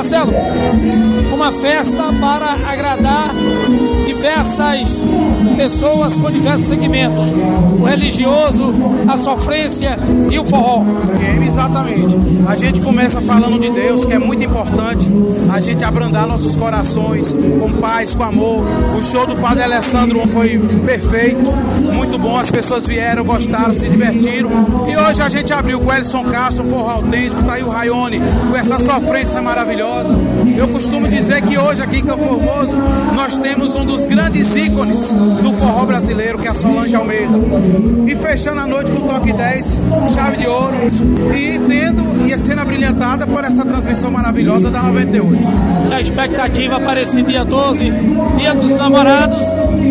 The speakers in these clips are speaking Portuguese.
Marcelo, uma festa para agradar diversas pessoas com diversos segmentos, o religioso, a sofrência e o forró. Exatamente. A gente começa falando de Deus, que é muito importante a gente abrandar nossos corações com paz, com amor. O show do Padre Alessandro foi perfeito, muito bom, as pessoas vieram, gostaram, se divertiram. E hoje a gente abriu com o Elson Castro, um forró autêntico, tá aí o Rayone, com essa sofrência maravilhosa. Eu costumo dizer que hoje aqui em Campo Formoso nós temos um dos grandes ícones do forró brasileiro, que é a Solange Almeida. E fechando a noite com o Toque 10, chave de ouro, e sendo abrilhantada por essa transmissão maravilhosa da 98. A expectativa para esse dia 12, Dia dos Namorados,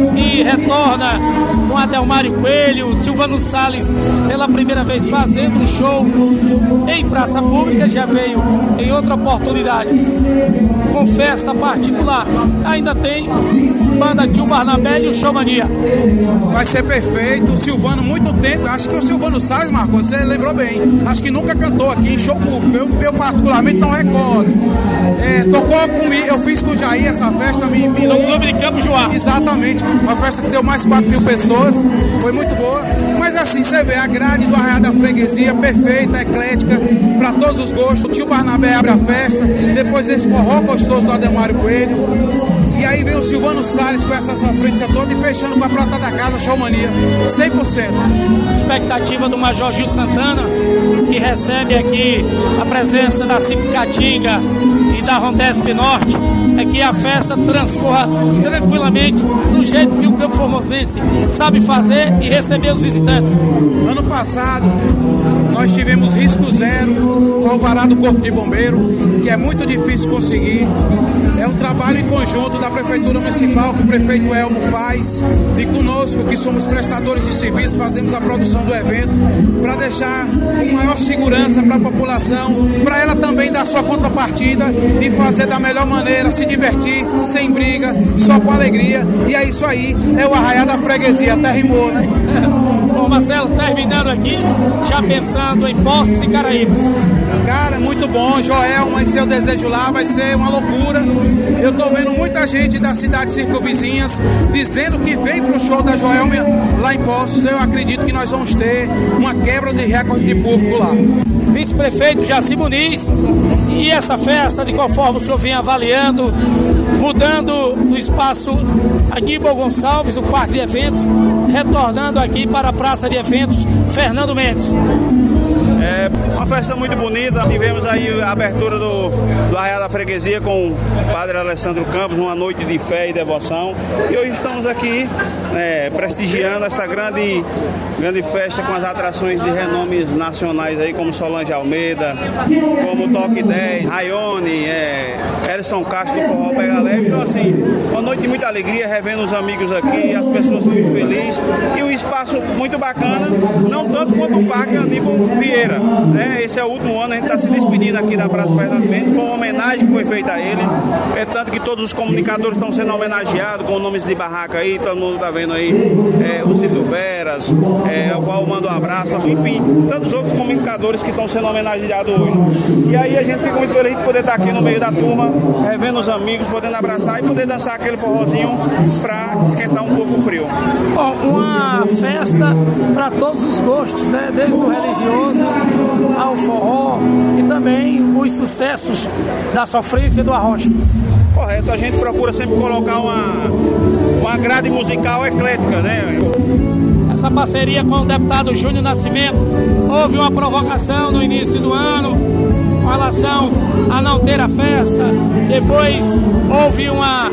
e retorna com Adelmário Coelho, Silvano Salles, pela primeira vez fazendo um show em praça pública, já veio em outra oportunidade com festa particular. Ainda tem banda Tio Barnabé e o Showmania. Vai ser perfeito. O Silvano, muito tempo, acho que o Silvano Salles, Marcos, você lembrou bem, acho que nunca cantou aqui em show público. Eu particularmente não recordo. Tocou comigo, eu fiz com o Jair essa festa no Clube de Campo Joá. Exatamente, uma festa que deu mais 4.000 pessoas, foi muito boa. Mas assim, você vê a grade do Arraial da Freguesia, perfeita, eclética, para todos os gostos. O Tio Barnabé abre a festa, depois esse forró gostoso do Adelmário Coelho. E aí vem o Silvano Salles com essa sofrência toda e fechando com a prata da casa, Showmania, 100%. Expectativa do Major Gil Santana, que recebe aqui a presença da Cip Catinga e da Rondesp Norte, é que a festa transcorra tranquilamente do jeito que o Campo Formosense sabe fazer e receber os visitantes. Ano passado nós tivemos risco zero, o alvará do Corpo de Bombeiro, que é muito difícil conseguir. É um trabalho em conjunto da Prefeitura Municipal, que o prefeito Elmo faz, e conosco, que somos prestadores de serviço, fazemos a produção do evento, para deixar com maior segurança para a população, para ela também dar sua contrapartida e fazer da melhor maneira, se divertir, sem briga, só com alegria. E é isso aí, é o Arraial da Freguesia, até rimou, né? Bom, Marcelo, terminando aqui, já pensando em Poços e Caraíbas. Cara, muito bom, Joelma e seu desejo lá vai ser uma loucura. Eu tô vendo muita gente das cidades circunvizinhas dizendo que vem pro show da Joelma lá em Poços. Eu acredito que nós vamos ter uma quebra de recorde de público lá. Vice-prefeito Jaci Muniz, e essa festa, de qual forma o senhor vem avaliando, mudando o espaço Aníbal Gonçalves, o parque de eventos, retornando aqui para a praça de eventos Fernando Mendes? É uma festa muito bonita. Tivemos aí a abertura do Arraial da Freguesia com o Padre Alessandro Campos, uma noite de fé e devoção. E hoje estamos aqui prestigiando essa grande festa com as atrações de renomes nacionais aí, como Solange Almeida, como Toque 10, Rayone, Elson Castro do Forró Pega Leve. Então assim, uma noite de muita alegria, revendo os amigos aqui, as pessoas muito felizes e um espaço muito bacana, não tanto quanto o Parque Aníbal Vieira. Esse é o último ano, a gente está se despedindo aqui da Praça Fernando Mendes. Foi uma homenagem que foi feita a ele. É tanto que todos os comunicadores estão sendo homenageados com nomes de barraca aí, todo mundo está vendo aí, o Cito Veras, o qual manda um abraço, enfim, tantos outros comunicadores que estão sendo homenageados hoje. E aí a gente fica muito feliz de poder estar aqui no meio da turma, vendo os amigos, podendo abraçar e poder dançar aquele forrozinho para esquentar um pouco o frio. Bom, uma festa para todos os gostos, né? Desde o religioso ao forró e também os sucessos da sofrência e do arrocha. Correto, a gente procura sempre colocar uma grade musical eclética, né? Essa parceria com o deputado Júnior Nascimento, houve uma provocação no início do ano com relação a não ter a festa, depois houve uma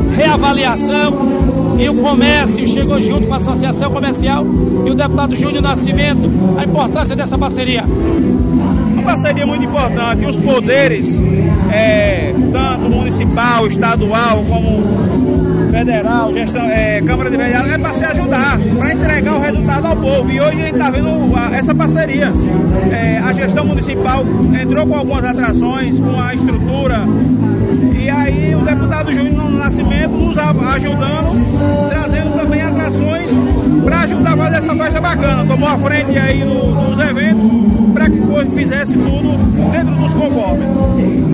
reavaliação e o comércio chegou junto com a Associação Comercial e o deputado Júnior Nascimento, a importância dessa parceria. Uma parceria muito importante, os poderes, tanto municipal, estadual, como federal, gestão, Câmara de Vereadores, é para se ajudar, para entregar o resultado ao povo. E hoje a gente está vendo essa parceria. A gestão municipal entrou com algumas atrações, com a estrutura, e aí o deputado Júnior Nascimento nos ajudando, trazendo também atrações para ajudar a fazer essa festa bacana. Tomou a frente aí nos eventos para que fizesse tudo dentro dos conformes.